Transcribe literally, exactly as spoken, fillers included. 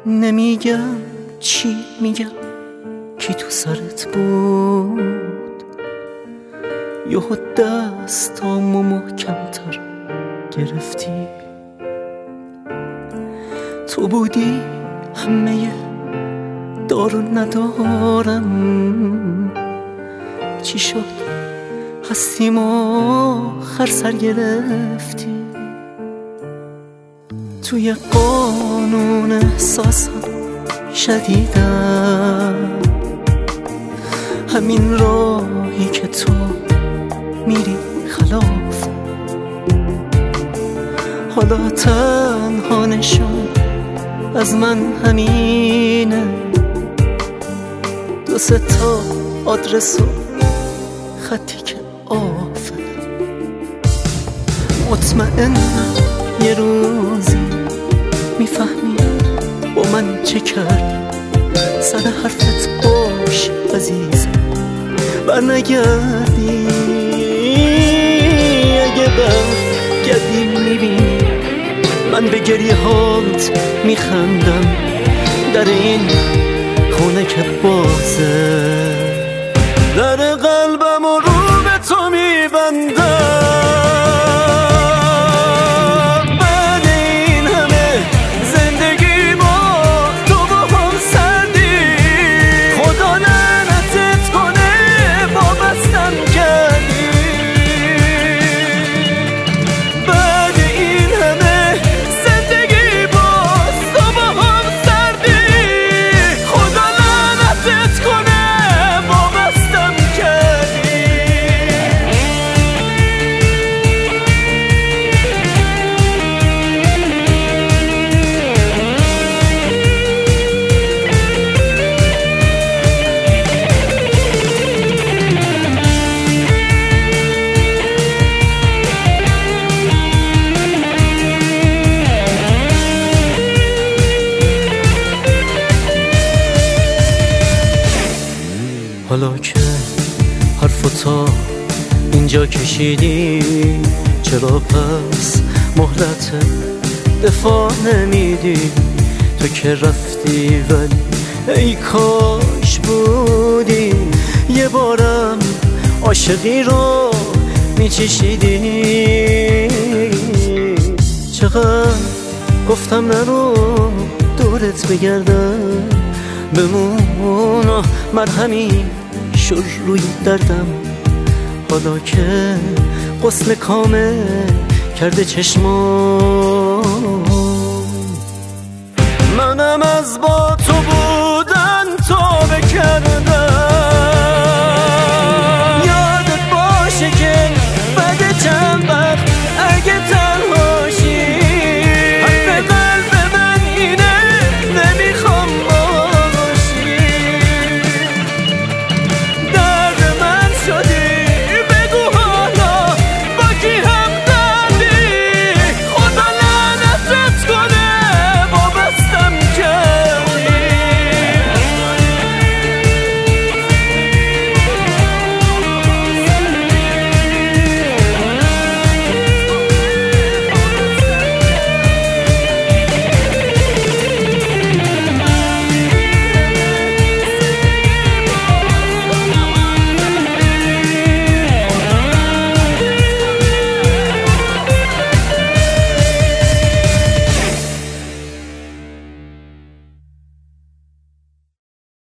نمیگم چی میگم کی تو سرت بود، یهو دستامو محکمتر گرفتی. تو بودی همه دارو ندارم، چی شد هستیم آخر سر گرفتی. توی قانون احساسم شدیدم، همین راهی که تو میری خلاف. حالا تنها نشون از من همینه، دو سه تا آدرس و خطی که آفه. مطمئنم یه روزی میفهمی با من چه کردی. سر حرفت باش عزیزم، برنگردی. اگه برگردی میبینی من به گریه هات میخندم. در این خونه که بازه، در قلبم و رو به تو میبندم. بعد این همه زندگی با تو با هم سردی، خدا لعنتت کنه وابستم کردی. بعد این همه زندگی با تو با هم سردی، خدا لعنتت کنه وابستم کردی. حالا که حرفو تا اینجا کشیدی، چرا پس مهلت دفاع نمیدی؟ تو که رفتی ولی ای کاش بودی، یه بارم عاشقی رو میچشیدی. چقدر گفتم نرو دورت بگردم، بمون مرهمی شر روی دردم. حالا که غسل کامل کرده چشمام، منم از بار